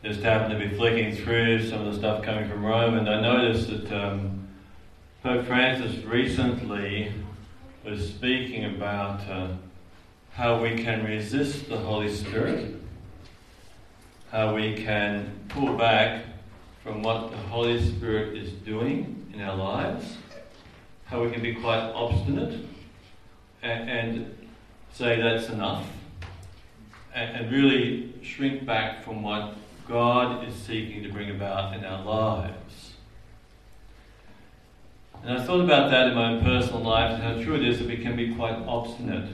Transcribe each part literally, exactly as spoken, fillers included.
just happened to be flicking through some of the stuff coming from Rome, and I noticed that um, Pope Francis recently was speaking about uh, how we can resist the Holy Spirit, how we can pull back from what the Holy Spirit is doing in our lives, how we can be quite obstinate and, and say that's enough, and, and really shrink back from what God is seeking to bring about in our lives. And I thought about that in my own personal life, and how true it is that we can be quite obstinate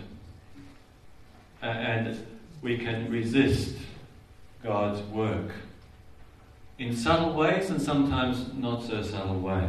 and we can resist God's work in subtle ways and sometimes not so subtle ways.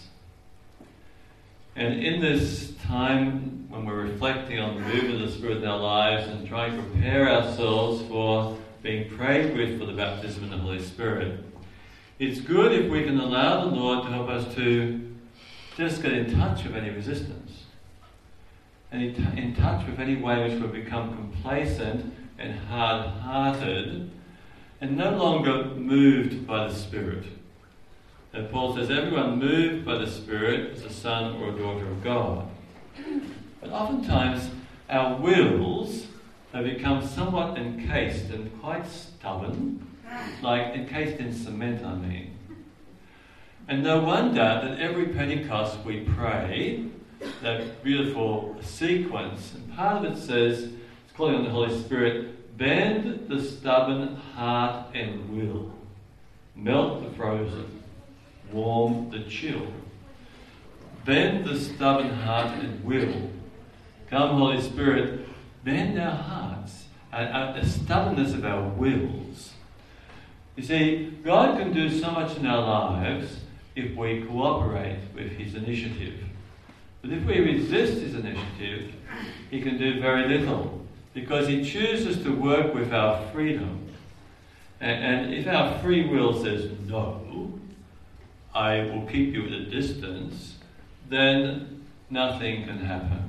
And in this time when we're reflecting on the movement of the Spirit in our lives and trying to prepare ourselves for being prayed with for the baptism in the Holy Spirit, it's good if we can allow the Lord to help us to just get in touch with any resistance, and in touch with any way in which we've become complacent and hard-hearted and no longer moved by the Spirit. And Paul says, everyone moved by the Spirit is a son or a daughter of God. But oftentimes our wills have become somewhat encased and quite stubborn, like encased in cement, I mean. And no wonder that every Pentecost we pray, that beautiful sequence, and part of it says, it's calling on the Holy Spirit, bend the stubborn heart and will, melt the frozen, warm the chill. Bend the stubborn heart and will. Come, Holy Spirit, bend our hearts, and the stubbornness of our wills. You see, God can do so much in our lives if we cooperate with His initiative. But if we resist His initiative, He can do very little, because He chooses to work with our freedom. And, and if our free will says, no, I will keep you at a distance, then nothing can happen.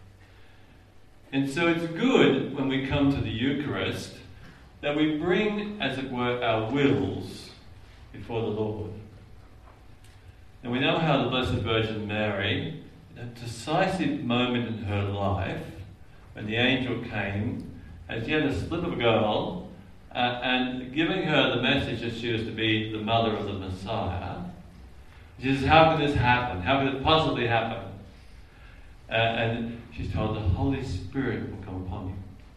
And so it's good when we come to the Eucharist that we bring, as it were, our wills before the Lord. And we know how the Blessed Virgin Mary, in a decisive moment in her life, when the angel came, as yet a slip of a girl, uh, and giving her the message that she was to be the mother of the Messiah, she says, how can this happen? How can it possibly happen? Uh, and she's told, the Holy Spirit will come upon you.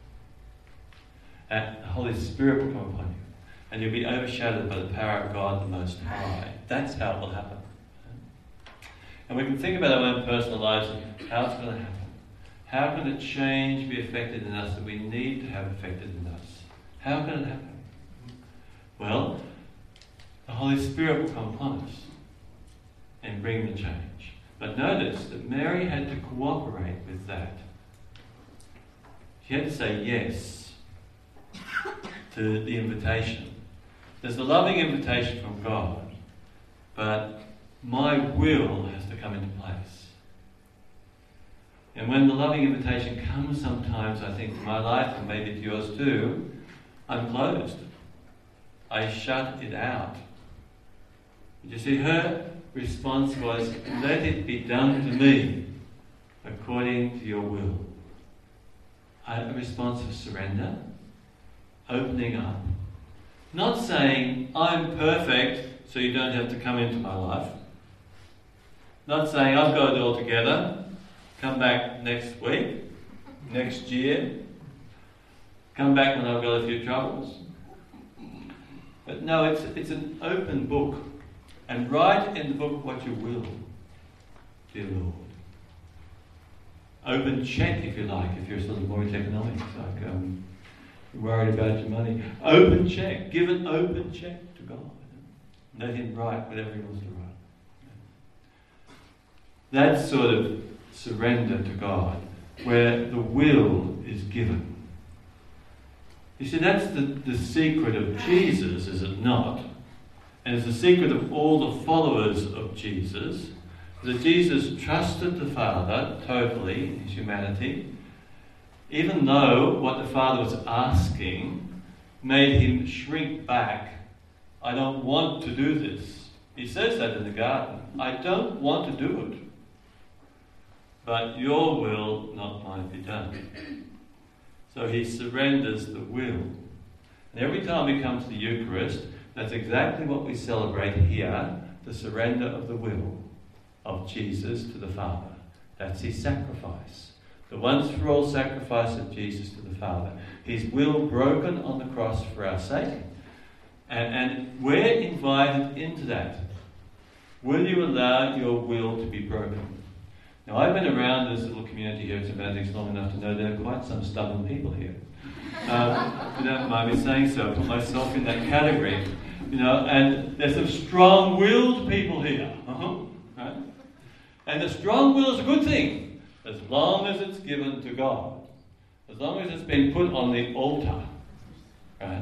Uh, the Holy Spirit will come upon you. And you'll be overshadowed by the power of God the Most High. That's how it will happen. And we can think about our own personal lives and how it's going to happen. How can a change be effected in us that we need to have effected in us? How can it happen? Well, the Holy Spirit will come upon us and bring the change. But notice that Mary had to cooperate with that. She had to say yes to the invitation. There's a loving invitation from God, but my will has to come into place. And when the loving invitation comes sometimes, I think, to my life, and maybe to yours too, I'm closed. I shut it out. But you see, her response was, let it be done to me according to your will. A response of surrender, opening up. Not saying, I'm perfect, so you don't have to come into my life. Not saying, I've got it all together, come back next week, next year, come back when I've got a few troubles. But no, it's, it's an open book. And write in the book what you will, dear Lord. Open check, if you like, if you're sort of more economics, like um, you're worried about your money. Open check. Give an open check to God. Let Him write whatever He wants to write. That sort of surrender to God, where the will is given. You see, that's the, the secret of Jesus, is it not? And it's the secret of all the followers of Jesus, that Jesus trusted the Father totally in His humanity, even though what the Father was asking made Him shrink back I don't want to do this. He says that in the garden. I don't want to do it. But your will, not mine, be done. So he surrenders the will. And every time we come to the Eucharist, that's exactly what we celebrate here, the surrender of the will of Jesus to the Father. That's his sacrifice. The once for all sacrifice of Jesus to the Father. His will broken on the cross for our sake. And, and we're invited into that. Will you allow your will to be broken? Now, I've been around this little community here at Saint Benedict's long enough to know there are quite some stubborn people here. Um, you don't mind me saying so. I put myself in that category. You know, and there's some strong-willed people here. Uh-huh. Right? And the strong will is a good thing, as long as it's given to God. As long as it's been put on the altar. Right?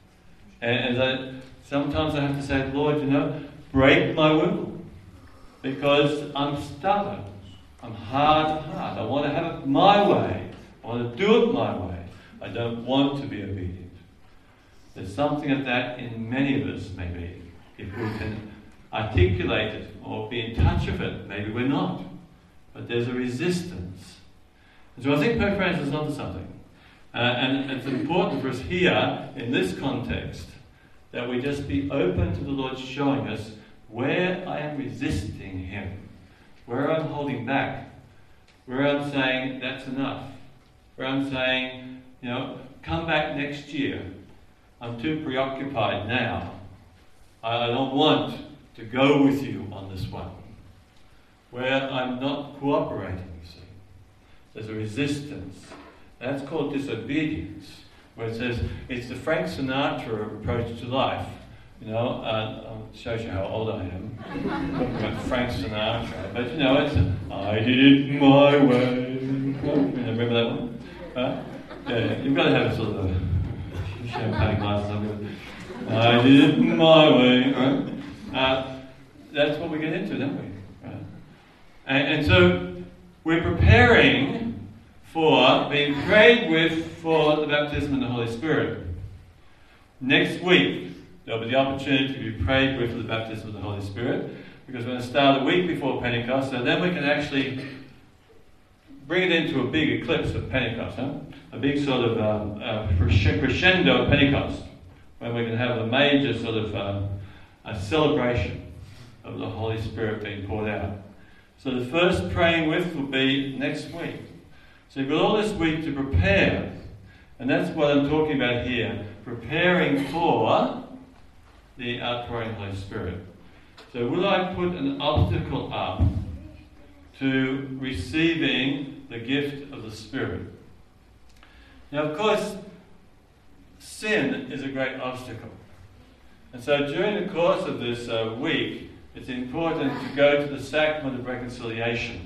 And, and I, sometimes I have to say, Lord, you know, break my will. Because I'm stubborn. I'm hard at heart. I want to have it my way. I want to do it my way. I don't want to be obedient. There's something of that in many of us, maybe. If we can articulate it or be in touch with it, maybe we're not. But there's a resistance. And so I think Pope Francis is onto something. Uh, and it's important for us here, in this context, that we just be open to the Lord showing us where I am resisting him, where I'm holding back, where I'm saying, that's enough, where I'm saying, you know, come back next year. I'm too preoccupied now. I don't want to go with you on this one. Where I'm not cooperating, you see. There's a resistance. That's called disobedience. Where it says, it's the Frank Sinatra approach to life. You know, uh, it shows you how old I am. Talking about Frank Sinatra. But you know, it's, I did it my way. Remember that one? Uh, yeah, you've got to have a sort of a champagne glass or something. I did it my way. Right? Uh, that's what we get into, don't we? Right? And, and so we're preparing for being prayed with for the baptism in the Holy Spirit. Next week, there'll be the opportunity to be prayed with for the baptism of the Holy Spirit, because we're going to start a week before Pentecost, so then we can actually bring it into a big eclipse of Pentecost, huh? A big sort of um, uh, crescendo of Pentecost, when we can have a major sort of um, a celebration of the Holy Spirit being poured out. So the first praying with will be next week. So you've got all this week to prepare, and that's what I'm talking about here, preparing for the outpouring of the Holy Spirit. So will I put an obstacle up to receiving the gift of the Spirit? Now, of course, sin is a great obstacle. And so during the course of this uh, week, it's important to go to the sacrament of reconciliation,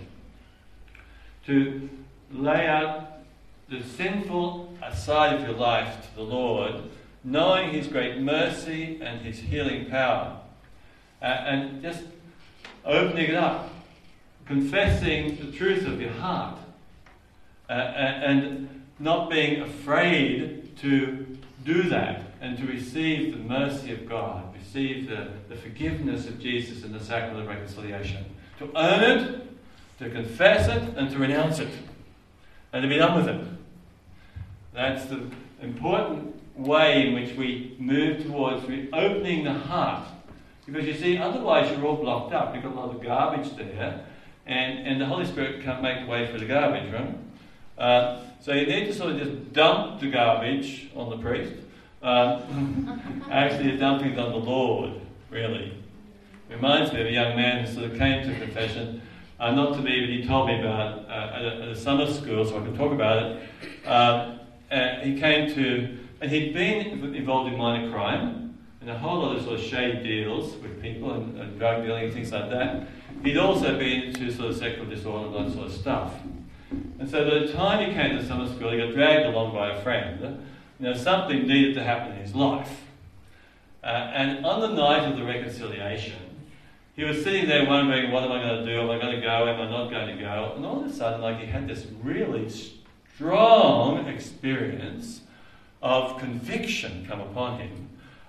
to lay out the sinful side of your life to the Lord, knowing his great mercy and his healing power, uh, and just opening it up, confessing the truth of your heart, uh, and not being afraid to do that and to receive the mercy of God, receive the, the forgiveness of Jesus in the sacrament of reconciliation. To earn it, to confess it, and to renounce it, and to be done with it. That's the important way in which we move towards opening the heart. Because you see, otherwise you're all blocked up. You've got a lot of garbage there, and, and the Holy Spirit can't make way for the garbage, right? Uh, so you need to sort of just dump the garbage on the priest. Uh, actually, the dumping's on the Lord, really. It reminds me of a young man who sort of came to confession, uh, not to me, but he told me about uh, at, a, at a summer school, so I can talk about it. Uh, and he came to, and he'd been involved in minor crime, and a whole lot of sort of shady deals with people, and, and drug dealing and things like that. He'd also been into sort of sexual disorder and that sort of stuff. And so by the time he came to summer school, he got dragged along by a friend. You know, something needed to happen in his life. Uh, and on the night of the reconciliation, he was sitting there wondering, what am I going to do? Am I going to go? Am I not going to go? And all of a sudden, like, he had this really strong experience of conviction come upon him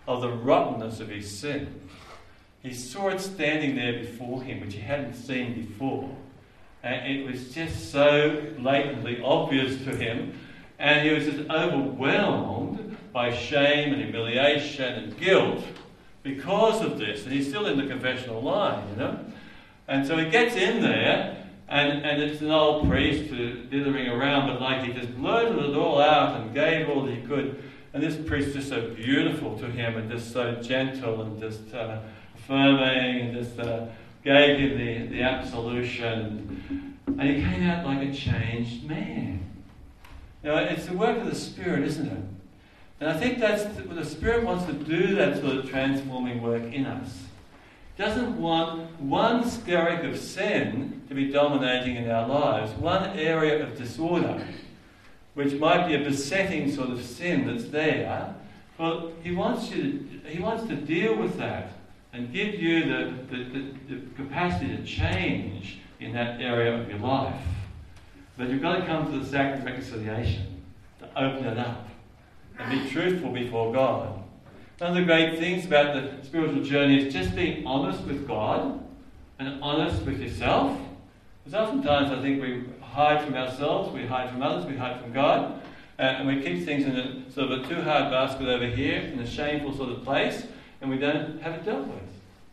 of the rottenness of his sin. He saw it standing there before him, which he hadn't seen before. And it was just so blatantly obvious to him. And he was just overwhelmed by shame and humiliation and guilt because of this. And he's still in the confessional line, you know. And so he gets in there, and, and it's an old priest who's dithering around, but like he just blurted it all out and gave all that he could. And this priest is just so beautiful to him and just so gentle and just uh, affirming and just uh, gave him the, the absolution. And he came out like a changed man. You know, it's the work of the Spirit, isn't it? And I think that's the, the Spirit wants to do that sort of transforming work in us. He doesn't want one skerrick of sin to be dominating in our lives, one area of disorder, which might be a besetting sort of sin that's there. Well, he wants you to, he wants to deal with that and give you the, the, the, the capacity to change in that area of your life. But you've got to come to the sacrament of reconciliation to open it up and be truthful before God. One of the great things about the spiritual journey is just being honest with God and honest with yourself. Because oftentimes I think we hide from ourselves, we hide from others, we hide from God, uh, and we keep things in a sort of a too hard basket over here, in a shameful sort of place, and we don't have it dealt with.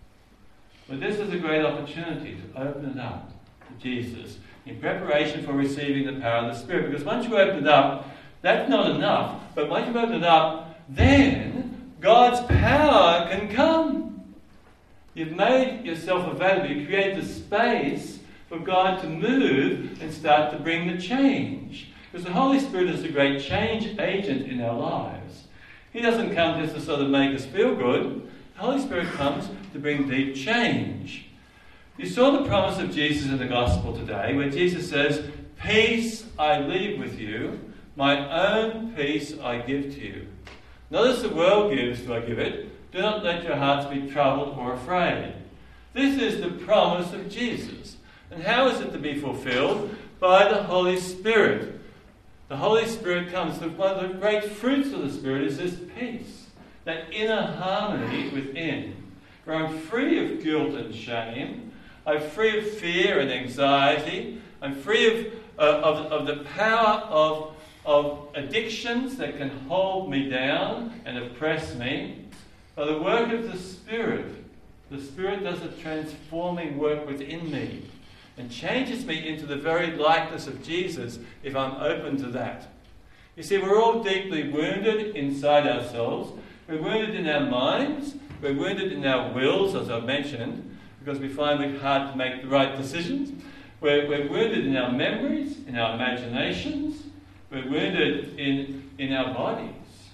But this is a great opportunity to open it up to Jesus in preparation for receiving the power of the Spirit. Because once you open it up, that's not enough. But once you open it up, then God's power can come. You've made yourself available. You create the space for God to move and start to bring the change. Because the Holy Spirit is a great change agent in our lives. He doesn't come just to sort of make us feel good. The Holy Spirit comes to bring deep change. You saw the promise of Jesus in the Gospel today, where Jesus says, "Peace I leave with you, my own peace I give to you. Not as the world gives do I give it. Do not let your hearts be troubled or afraid." This is the promise of Jesus. And how is it to be fulfilled? By the Holy Spirit. The Holy Spirit comes. One of the great fruits of the Spirit is this peace, that inner harmony within, where I'm free of guilt and shame. I'm free of fear and anxiety. I'm free of, uh, of, of the power of, of addictions that can hold me down and oppress me. By the work of the Spirit, the Spirit does a transforming work within me and changes me into the very likeness of Jesus if I'm open to that. You see, we're all deeply wounded inside ourselves. We're wounded in our minds. We're wounded in our wills, as I've mentioned, because we find it hard to make the right decisions. We're, we're wounded in our memories, in our imaginations. We're wounded in, in our bodies.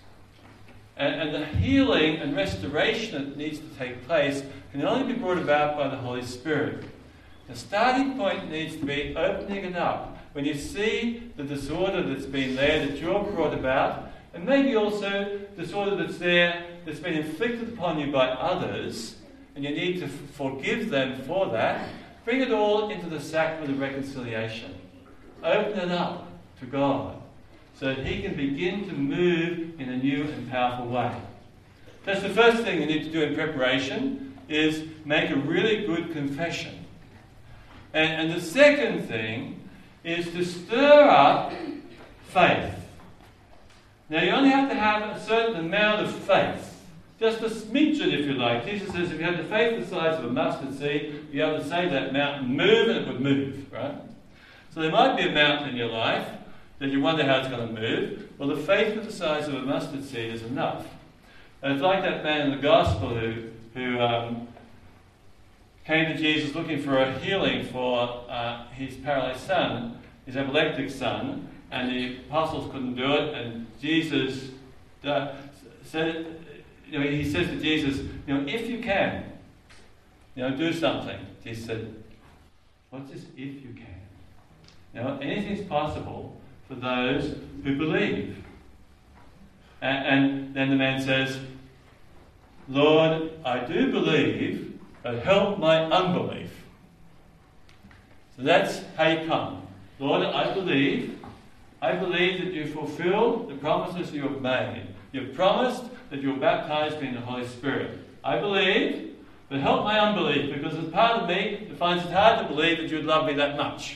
And, and the healing and restoration that needs to take place can only be brought about by the Holy Spirit. The starting point needs to be opening it up. When you see the disorder that's been there, that you're brought about, and maybe also disorder that's there, that's been inflicted upon you by others, and you need to f- forgive them for that, bring it all into the sacrament of reconciliation. Open it up to God so that He can begin to move in a new and powerful way. That's the first thing you need to do in preparation, is make a really good confession. And, and the second thing is to stir up faith. Now you only have to have a certain amount of faith. Just a smidgen, if you like. Jesus says if you had the faith the size of a mustard seed, you'd be able to say that mountain, move, and it would move, right? So there might be a mountain in your life that you wonder how it's going to move. Well, the faith of the size of a mustard seed is enough. And it's like that man in the Gospel who, who um, came to Jesus looking for a healing for uh, his paralyzed son, his epileptic son, and the apostles couldn't do it, and Jesus uh, said... You know, he says to Jesus, you know, if you can, you know, do something. Jesus said, what's this if you can? You know, anything's possible for those who believe. And, and then the man says, Lord, I do believe, but help my unbelief. So that's how you come. Lord, I believe. I believe that you fulfill the promises you have made. You've promised that you'll baptize me in the Holy Spirit. I believe, but help my unbelief, because there's part of me that finds it hard to believe that you'd love me that much.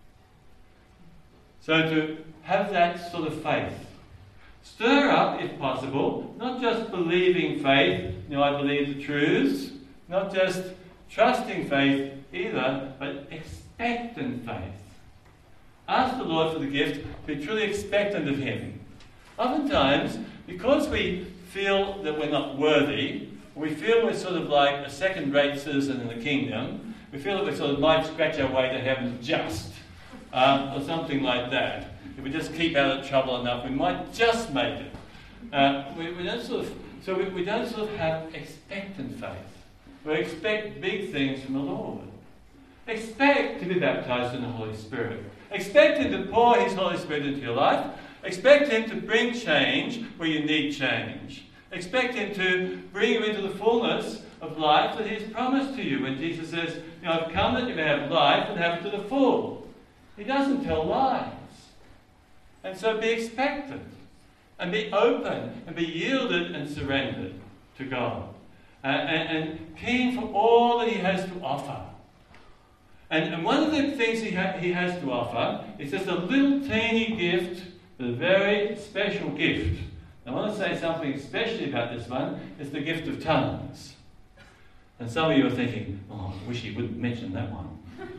So to have that sort of faith. Stir up, if possible, not just believing faith, you know, I believe the truths, not just trusting faith either, but expectant faith. Ask the Lord for the gift to be truly expectant of Him. Oftentimes, because we feel that we're not worthy, we feel we're sort of like a second-rate citizen in the kingdom, we feel that we sort of might scratch our way to heaven just, um, or something like that. If we just keep out of trouble enough, we might just make it. Uh, we, we don't sort of, so we, we don't sort of have expectant faith. We expect big things from the Lord. Expect to be baptized in the Holy Spirit. Expect Him to pour His Holy Spirit into your life. Expect Him to bring change where you need change. Expect Him to bring you into the fullness of life that He has promised to you. When Jesus says, you know, I've come that you may have life and have it to the full. He doesn't tell lies. And so be expectant and be open and be yielded and surrendered to God. Uh, and, and keen for all that He has to offer. And, and one of the things he, ha- he has to offer is just a little teeny gift, but a very special gift. I want to say something especially about this one. It's the gift of tongues. And some of you are thinking, oh, I wish he wouldn't mention that one.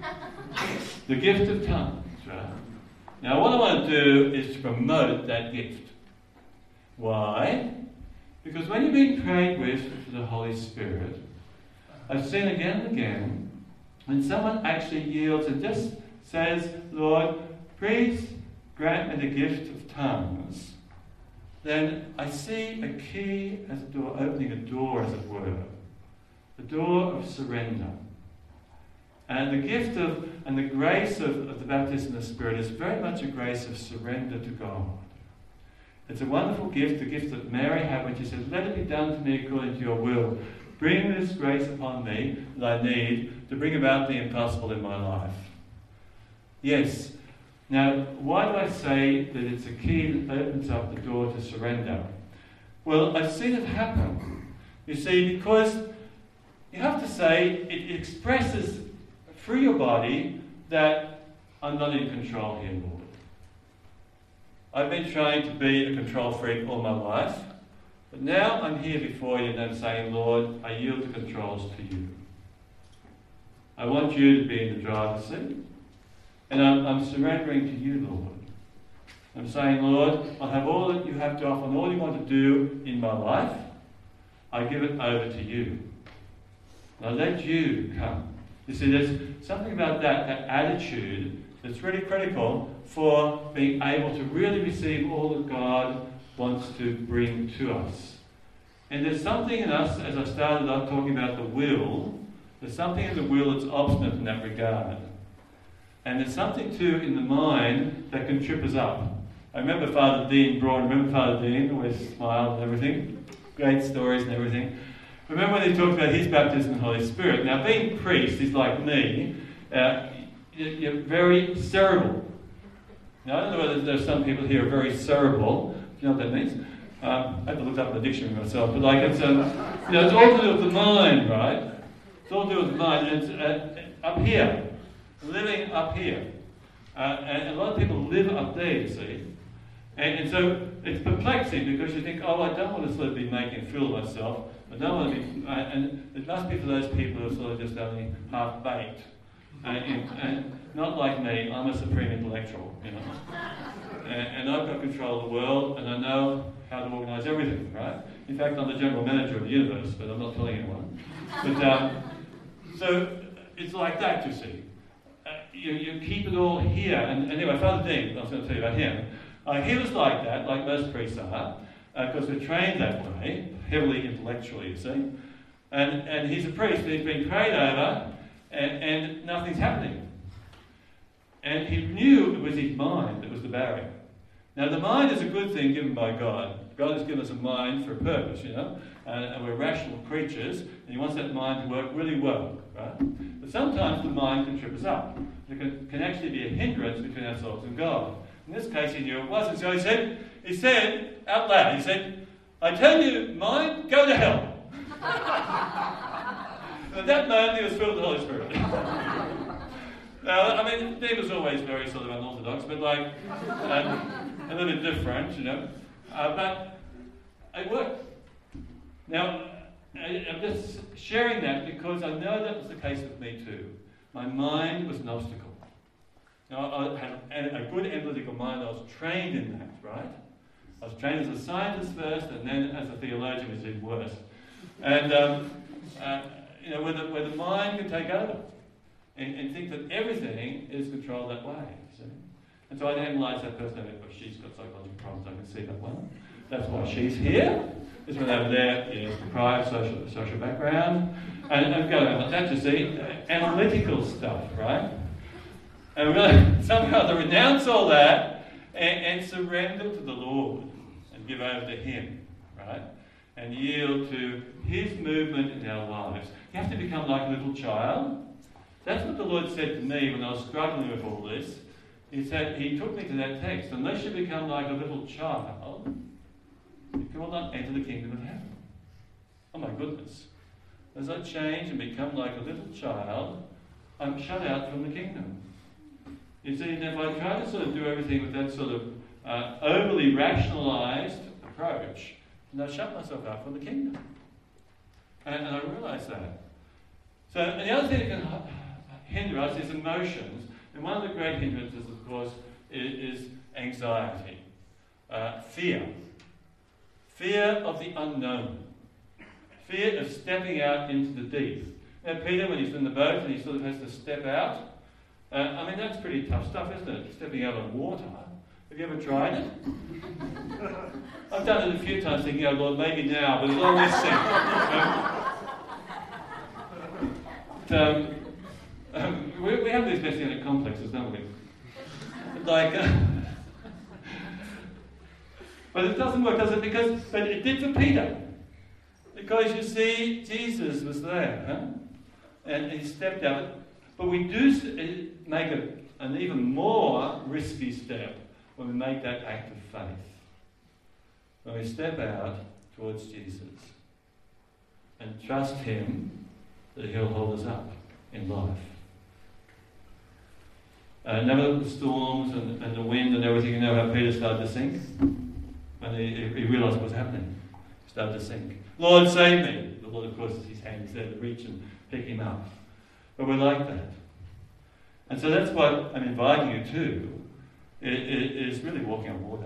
The gift of tongues, right? Now what I want to do is to promote that gift. Why? Because when you've been prayed with for the Holy Spirit, I've seen again and again, when someone actually yields and just says, Lord, please grant me the gift of tongues, then I see a key as a door, opening a door, as it were. A door of surrender. And the gift of, and the grace of, of the baptism of the Spirit is very much a grace of surrender to God. It's a wonderful gift, the gift that Mary had when she said, let it be done to me according to your will. Bring this grace upon me that I need to bring about the impossible in my life. Yes. Now, why do I say that it's a key that opens up the door to surrender? Well, I've seen it happen. You see, because you have to say it expresses through your body that I'm not in control here, Lord. I've been trying to be a control freak all my life, but now I'm here before you and I'm saying, Lord, I yield the controls to you. I want you to be in the driver's seat, and I'm, I'm surrendering to you, Lord. I'm saying, Lord, I'll have all that you have to offer and all you want to do in my life. I give it over to you. Now let you come. You see, there's something about that, that attitude that's really critical for being able to really receive all that God wants to bring to us. And there's something in us, as I started off talking about the will, there's something in the will that's obstinate in that regard. And there's something too in the mind that can trip us up. I remember Father Dean Braun, remember Father Dean, always smiled and everything, great stories and everything. Remember when he talked about his baptism in the Holy Spirit. Now, being priest is like me, uh, you're very cerebral. Now, I don't know whether there's some people here who are very cerebral. Do you know what that means? Um, I had to look up in the dictionary myself, but like it's, um, you know, it's all to do with the mind, right? It's all to do with the mind. And it's uh, up here, living up here. Uh, and a lot of people live up there, you see. And, and so it's perplexing because you think, oh, I don't want to sort of be making a fool of myself. I don't want to be, uh, and it must be for those people who are sort of just only half-baked. Uh, and, and not like me, I'm a supreme intellectual, you know. And, and I've got control of the world, and I know how to organise everything, right? In fact, I'm the general manager of the universe, but I'm not telling anyone. But, um, so, it's like that, you see. Uh, you, you keep it all here. And, and anyway, Father Dean, I was going to tell you about him. Uh, he was like that, like most priests are, because uh, we're trained that way, heavily intellectually, you see. And, and he's a priest, and he's been prayed over, and, and nothing's happening. And he knew it was his mind that was the barrier. Now, the mind is a good thing given by God. God has given us a mind for a purpose, you know, and, and we're rational creatures, and He wants that mind to work really well, right? But sometimes the mind can trip us up. It can, can actually be a hindrance between ourselves and God. In this case, he knew it wasn't, so he said, he said out loud, he said, I tell you, mind, go to hell. And at that moment, he was filled with the Holy Spirit. Now, I mean, Dave was always very sort of unorthodox, but like, um, a little bit different, you know. Uh, but it worked. Now, I, I'm just sharing that because I know that was the case with me too. My mind was an obstacle. Now, I had a good analytical mind. I was trained in that, right? I was trained as a scientist first, and then as a theologian, which is even worse. And, um, uh, you know, where the, where the mind can take over and, and think that everything is controlled that way, see? And so I analyse that person, oh, she's got psychological problems, I can see that one. That's why she's here. This one over there, you know, deprived social, social background. And, and go like that, you see, analytical stuff, right? And really, somehow to renounce all that and, and surrender to the Lord and give over to Him, right? And yield to His movement in our lives. You have to become like a little child. That's what the Lord said to me when I was struggling with all this. He said, He took me to that text. Unless you become like a little child, you will not enter the kingdom of heaven. Oh my goodness. As I change and become like a little child, I'm shut out from the kingdom. You see, and if I try to sort of do everything with that sort of uh, overly rationalised approach, then I shut myself out from the kingdom. And, and I realise that. So, and the other thing that can hinder us is emotions. And one of the great hindrances, of course, is, is anxiety, uh, fear. Fear of the unknown. Fear of stepping out into the deep. Now, Peter, when he's in the boat and he sort of has to step out, uh, I mean, that's pretty tough stuff, isn't it? Stepping out on water. Have you ever tried it? I've done it a few times thinking, oh Lord, maybe now, but it's always sick. um, um, we, we have these messianic complexes, don't we? Like, uh, but it doesn't work, does it? Because, but it did for Peter. Because you see, Jesus was there, huh? And he stepped out. But we do make a, an even more risky step when we make that act of faith. When we step out towards Jesus and trust Him that He'll hold us up in life. Uh, never the storms and, and the wind and everything, you know how Peter started to sink? When he, he realised what was happening. He started to sink. Lord, save me. The Lord, of course, is His hand. He's there to reach and pick him up. But we're like that. And so that's what I'm inviting you to, is really walking on water.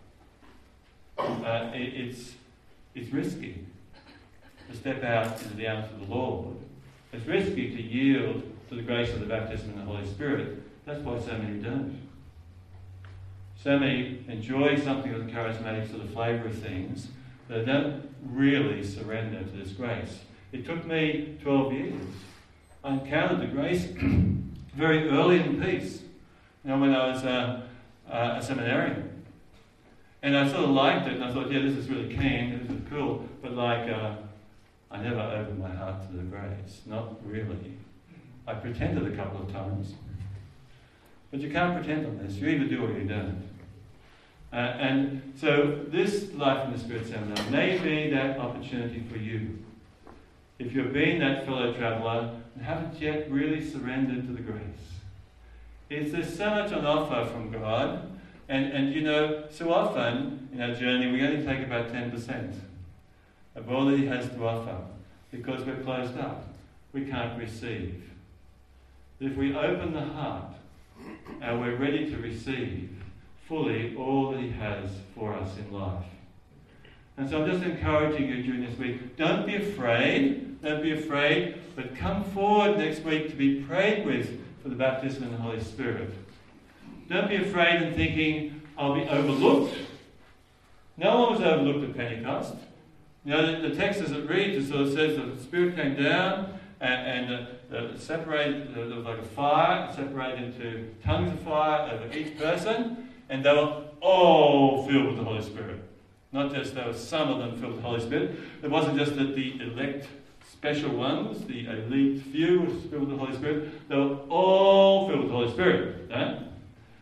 Uh, it, it's, it's risky to step out into the arms of the Lord. It's risky to yield to the grace of the baptism in the Holy Spirit. That's why so many don't. So many enjoy something of the charismatic sort of flavour of things, but they don't really surrender to this grace. It took me twelve years. I encountered the grace very early in peace, you know, when I was uh, uh, a seminarian. And I sort of liked it, and I thought, yeah, this is really keen, this is cool, but like, uh, I never opened my heart to the grace. Not really. I pretended a couple of times. But you can't pretend on this. You either do or you don't. Uh, and so this Life in the Spirit seminar may be that opportunity for you. If you've been that fellow traveller and haven't yet really surrendered to the grace. Is there's so much on offer from God, and, and you know, so often in our journey we only take about ten percent of all that He has to offer because we're closed up. We can't receive. But if we open the heart and we're ready to receive fully all that He has for us in life. And so I'm just encouraging you during this week, don't be afraid, don't be afraid, but come forward next week to be prayed with for the baptism in the Holy Spirit. Don't be afraid in thinking, I'll be overlooked. No one was overlooked at Pentecost. You know, the, the text as it reads, it sort of says that the Spirit came down and, and uh, uh, separated, there was like a fire, separated into tongues of fire over each person, and they were all filled with the Holy Spirit. Not just there were some of them filled with the Holy Spirit. It wasn't just that the elect special ones, the elite few, was filled with the Holy Spirit. They were all filled with the Holy Spirit. Eh?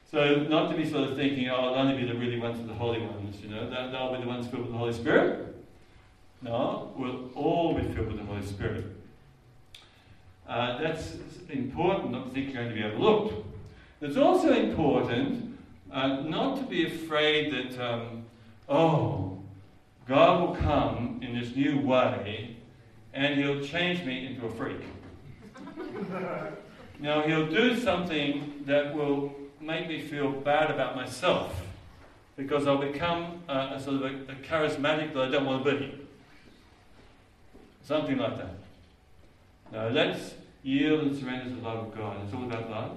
So not to be sort of thinking, oh, I'll only be the really ones of the holy ones, you know, that, they'll be the ones filled with the Holy Spirit. No, we'll all be filled with the Holy Spirit. Uh, that's important, not to think you're going to be overlooked. It's also important uh, not to be afraid that, um, oh, God will come in this new way and he'll change me into a freak. Now, he'll do something that will make me feel bad about myself because I'll become uh, a sort of a, a charismatic that I don't want to be. Something like that. Now, let's yield and surrender to the love of God. It's all about love.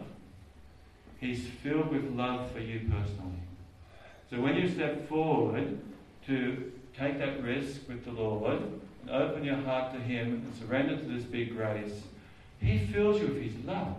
He's filled with love for you personally. So when you step forward to take that risk with the Lord and open your heart to Him and surrender to this big grace, He fills you with His love.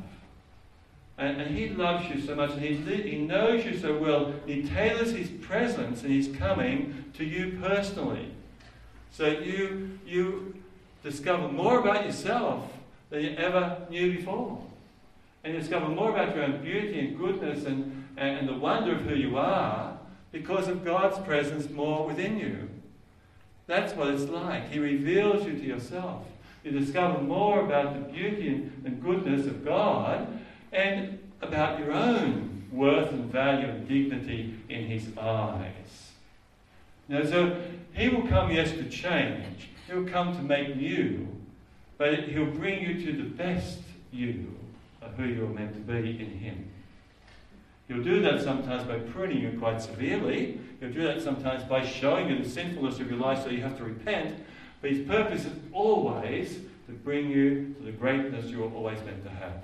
And, and He loves you so much, and he, he knows you so well. He tailors His presence and His coming to you personally. So you, you discover more about yourself than you ever knew before. And you discover more about your own beauty and goodness and, and, and the wonder of who you are because of God's presence more within you. That's what it's like. He reveals you to yourself. You discover more about the beauty and, and goodness of God and about your own worth and value and dignity in His eyes. Now, so He will come, yes, to change. He will come to make new, but He'll bring you to the best you of who you're meant to be in Him. He'll do that sometimes by pruning you quite severely. He'll do that sometimes by showing you the sinfulness of your life so you have to repent. But His purpose is always to bring you to the greatness you're always meant to have.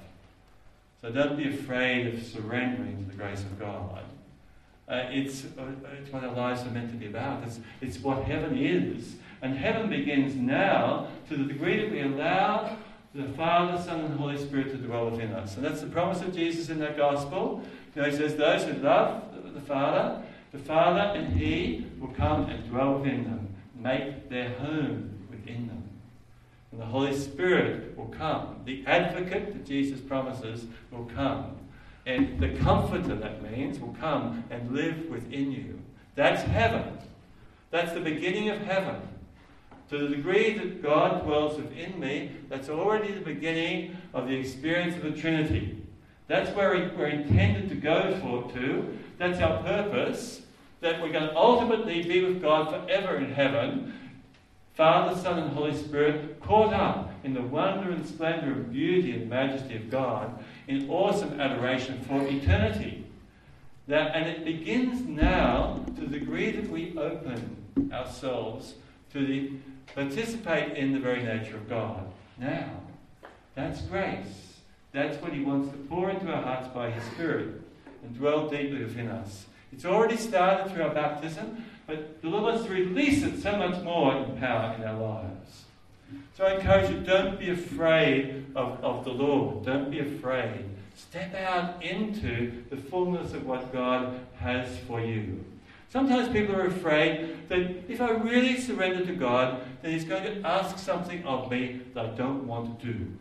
So don't be afraid of surrendering to the grace of God. Uh, it's, uh, it's what our lives are meant to be about. It's, it's what heaven is. And heaven begins now to the degree that we allow the Father, Son, and Holy Spirit to dwell within us. And that's the promise of Jesus in that gospel. You know, He says, those who love the Father, the Father and He will come and dwell within them, make their home within them. And the Holy Spirit will come. The advocate that Jesus promises will come. And the comforter, that means, will come and live within you. That's heaven. That's the beginning of heaven. To the degree that God dwells within me, that's already the beginning of the experience of the Trinity. That's where we, we're intended to go for to. That's our purpose, that we're going to ultimately be with God forever in heaven. Father, Son, and Holy Spirit caught up in the wonder and splendour and beauty and majesty of God in awesome adoration for eternity. That, and it begins now to the degree that we open ourselves to the participate in the very nature of God. Now, that's grace. That's what He wants to pour into our hearts by His Spirit and dwell deeply within us. It's already started through our baptism, but the Lord wants to release it so much more in power in our lives. So I encourage you, don't be afraid of, of the Lord. Don't be afraid. Step out into the fullness of what God has for you. Sometimes people are afraid that if I really surrender to God, then He's going to ask something of me that I don't want to do.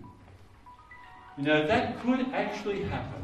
You know, that could actually happen.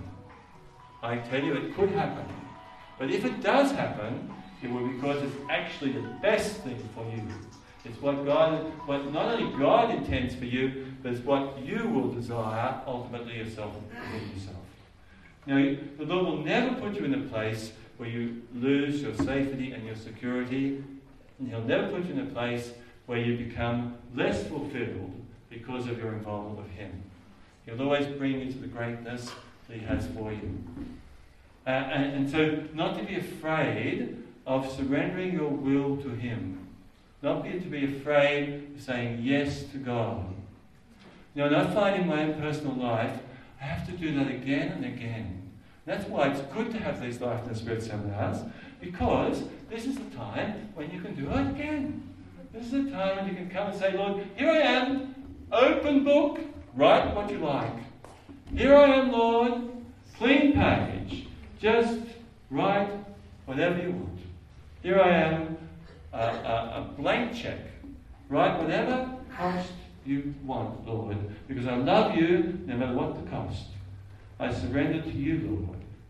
I tell you, it could happen. But if it does happen, it will be because it's actually the best thing for you. It's what God, what not only God intends for you, but it's what you will desire ultimately yourself within yourself. Now, the Lord will never put you in a place where you lose your safety and your security, and He'll never put you in a place where you become less fulfilled because of your involvement with Him. He'll always bring you to the greatness that He has for you. Uh, and, and so, not to be afraid of surrendering your will to Him. Not be, to be afraid of saying yes to God. You know, and I find in my own personal life, I have to do that again and again. That's why it's good to have these Life in the Spirit seminars, because this is the time when you can do it again. This is the time when you can come and say, Lord, here I am, open book, write what you like. Here I am, Lord, clean page, just write whatever you want. Here I am, a, a, a blank check. Write whatever cost you want, Lord, because I love you no matter what the cost. I surrender to you, Lord.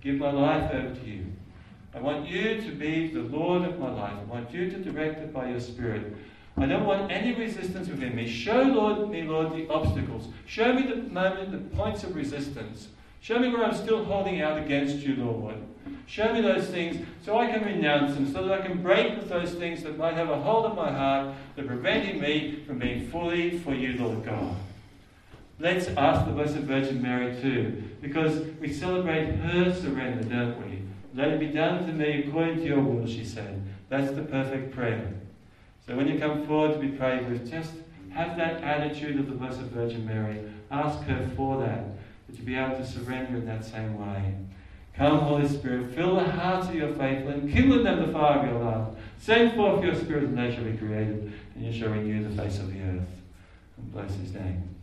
give my life over to you. I want you to be the Lord of my life. I want you to direct it by your Spirit. I don't want any resistance within me. Show Lord, me, Lord, the obstacles. Show me the moment, the points of resistance. Show me where I'm still holding out against you, Lord. Show me those things so I can renounce them, so that I can break with those things that might have a hold of my heart, that are preventing me from being fully for you, Lord God. Let's ask the Blessed Virgin Mary too, because we celebrate her surrender, don't we? Let it be done to me according to your will, she said. That's the perfect prayer. So when you come forward to be prayed with, just have that attitude of the Blessed Virgin Mary. Ask her for that, that you be able to surrender in that same way. Come, Holy Spirit, fill the hearts of your faithful and kindle in them the fire of your love. Send forth your Spirit and they shall be created, and you shall renew the face of the earth. And bless his name.